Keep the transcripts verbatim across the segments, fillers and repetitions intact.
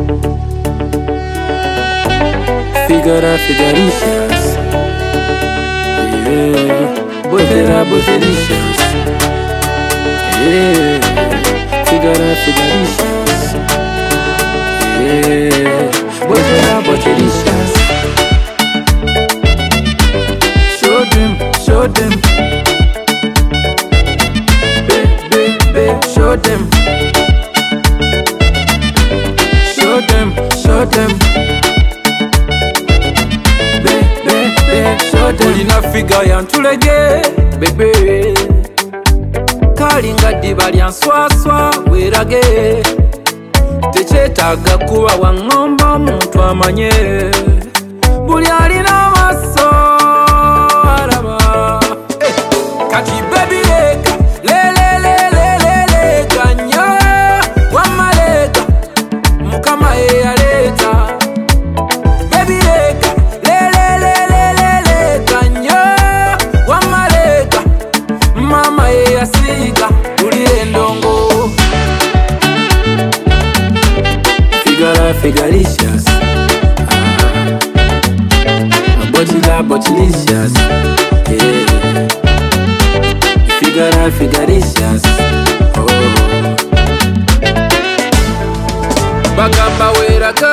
Figura Figaricious. Yeah, Botera Botericious. Yeah, Figura Figaricious. Yeah, Botera Botericious. Show them, show them. Baby, baby, show them. Show them, show them. Tulina figa yantulege bebe kalinga ddiba lya nswaswa weerage tekyetaaga kuba waŋŋomba omuntu amanye buli alina amaso alaba kati bebi leeka leleleleleleka nnyo wamaleeka mukama ye yaleeta bebi leeka mama ye yasiga ulire ndongo Figura Figaricious. Botila Botilicious. Yeah. Figura Figaricious. Oh. Bagamba weraga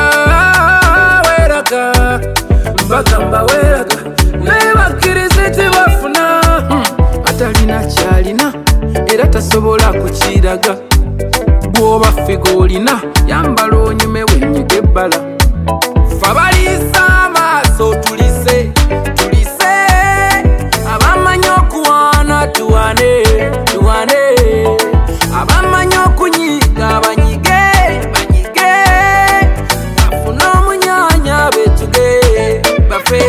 weraga bagamba weraga nebakkiriziti bafuna atalina kyalina era tasobola kukiraga bw'oba figa olina yambala onyume wenyiga ebbala fa baliisa amaaso tulise tulise abamanyi okuwaana tuwane tuwane abamanyi okunyiga banyige banyige bafune omunyanya betuge bafe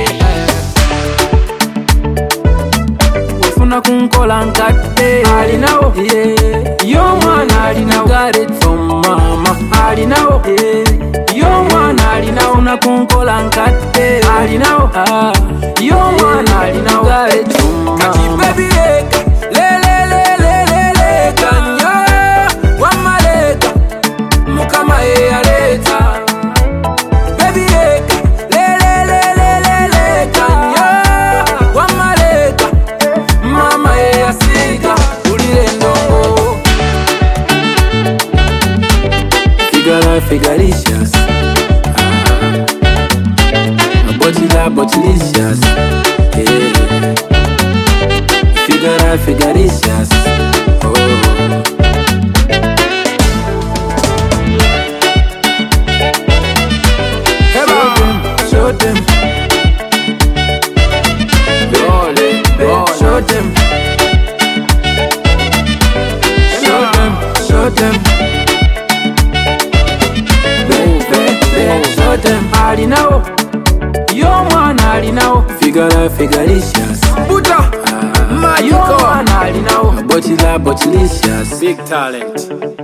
kunkola nkadde alinawo y'omwana alinawo got it from mama alinawo y'omwana alinawo nakunkola nkadde alinawo y'omwana alinawo got it from mama kati baby leka leleleleleleka nnyo wamaleeka mukama ye yaleeta baby leka leleleleleleka nnyo wamaleeka mama ye yasiga ulire ndongo Figura Figaricious. Botila Botilicious. Yeah. Figura Figaricious. Oh. Show them, show them. Show them. Show them, show them. Baby, show them. Alinawo, y'omwana alinawo. Figura Figaricious. Buta, Magico. Y'omwana alinawo. Botila Botilicious. Big talent.